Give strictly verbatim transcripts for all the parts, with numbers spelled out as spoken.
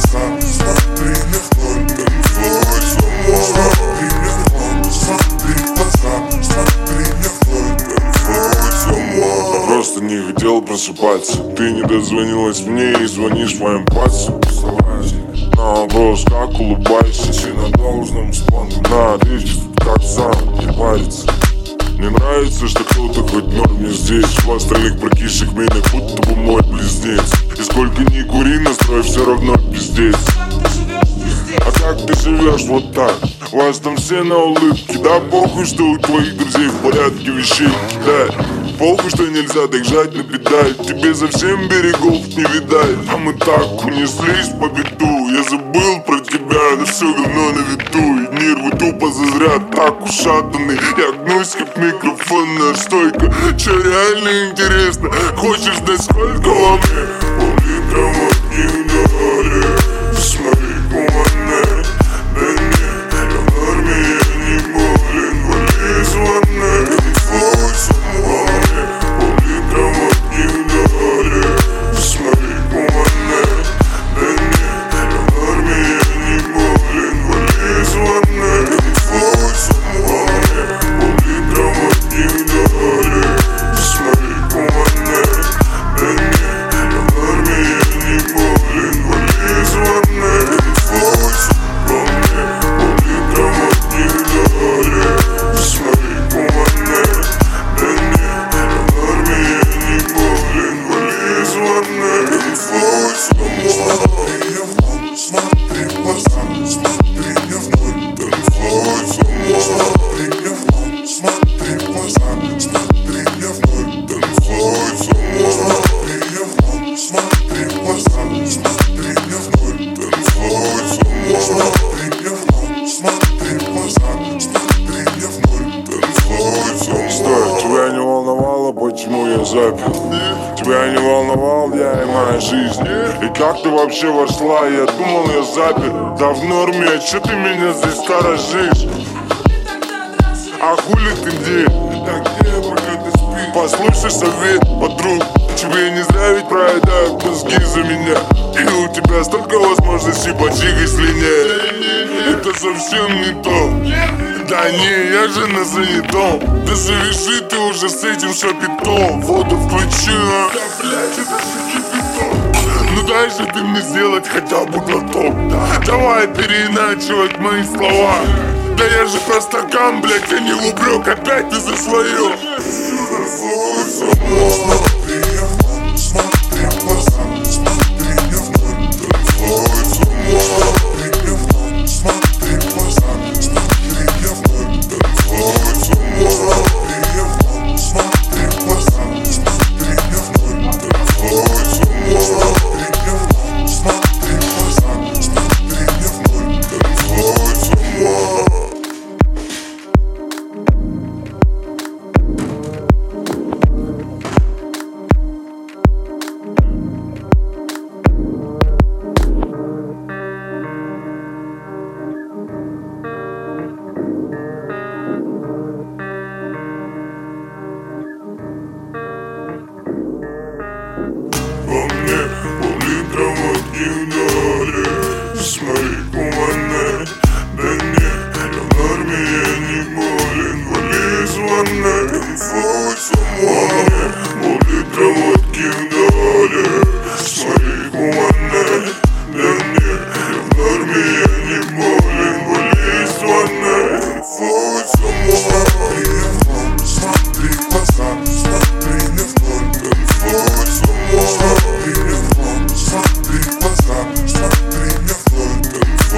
глаза, смотри мне в ноль, танцуй со мной. Смотри мне в глаза, смотри мне в ноль, танцуй со мной. Просто не хотел просыпаться. Ты не дозвонилась мне и звонишь моим пальцем. На вопрос, как улыбайся, все на должном спону. На ответить, как сам, не париться. Мне нравится, что кто-то хоть норме здесь. В остальных прокисших меня будто бы мой близнец. И сколько ни кури, настрой все равно пиздец. А как ты живешь вот так? У вас там все на улыбке. Да похуй, что у твоих друзей в порядке вещей кидай. Похуй, что нельзя так жать на педаль. Тебе совсем берегов не видать. А мы так унеслись по беду. Я забыл про тебя, да все говно на виду. И нервы тупо зазря так ушатаны. Я гнусь как микрофонная стойка. Че реально интересно? Хочешь знать, сколько во мне? Пол-литра водки дали. Смотри, кумане. Да не, я в норме, я не болен. Вали звони, танцуй со мной. Пол-литра водки дали. Смотри, кумане. Да не, я в норме, я не болен. Вали звони, танцуй со мной. Пол-литра водки дали. Смотри, кумане. Да не, я в норме, я не болен. Вали звони, танцуй со мной. Пол-литра водки дали. Смотри, кумане. Да не, я в норме, я не болен. Вали звони, танцуй со мной. Смотри в глаза, смотри мне в ноль, танцуй со мной. Смотри мне в ноль, смотри в глаза, смотри мне в ноль, танцуй со мной. Смотри мне в ноль, смотри в глаза, смотри мне в ноль, танцуй со мной. Смотри мне в ноль, смотри в глаза, смотри мне в ноль, танцуй со мной. Стой, тебя не волновало, почему я запер? Тебя не волновал я и моя жизнь. И как ты вообще вошла? Я думал, я запер. Да в норме, а чё ты меня здесь сторожишь? А хули ты где? Да где, пока ты спишь? Послушай совет, подруг. Тебе не зря ведь проедают мозги за меня. И у тебя столько возможностей почикать слинять. Это совсем не то. Да не, я же на занятом. Да завяжи ты уже с этим шапитом. Воду включи, а? Да блять, это же кипяток. Ну дай же ты мне сделать хотя бы глоток. Давай переиначивать мои слова. Да я же про стакан, блять, а не в упрек. Опять ты за свое. Танцуй со мной. Смотри мне в ноль, смотри в глаза, смотри мне в ноль, танцуй со мной. Смотри мне в ноль, смотри в глаза, смотри мне в ноль, танцуй со мной. Смотри мне в ноль, смотри в глаза, смотри мне в ноль, танцуй со мной. Смотри мне в ноль, смотри в глаза, смотри мне в ноль, танцуй со мной. Во мне пол-литра водки дали. Смотри, кумане. Да не, я в норме, я не болен. Вали звони, танцуй со мной. Пол-литра водки дали. Смотри, кумане. Да не, я в норме, я не болен. Вали звони, танцуй со мной. Смотри в глаза, смотри мне в ноль, танцуй со мной. Смотри мне в ноль, смотри в глаза, смотри мне в ноль, танцуй.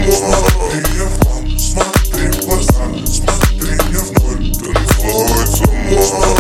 Смотри, я в хлам, смотри в глаза, смотри, я в ноль. Танцуй со мной.